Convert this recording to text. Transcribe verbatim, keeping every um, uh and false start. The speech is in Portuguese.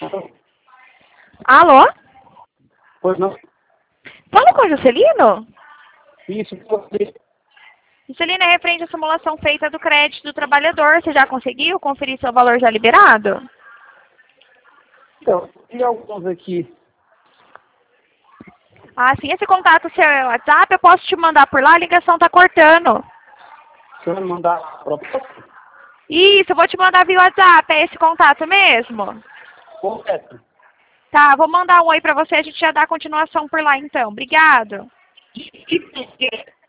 Alô? Pois não? Fala com o Juscelino? Isso, você. Juscelino, é referente à simulação feita do crédito do trabalhador. Você já conseguiu conferir seu valor já liberado? Então, e alguns aqui? Ah, sim. Esse contato seu é o WhatsApp, eu posso te mandar por lá, a ligação tá cortando. Você vai me mandar a proposta? Isso, eu vou te mandar via WhatsApp. É esse contato mesmo? Correto. Tá, vou mandar um oi pra você, a gente já dá continuação por lá então. Obrigado. Que que é?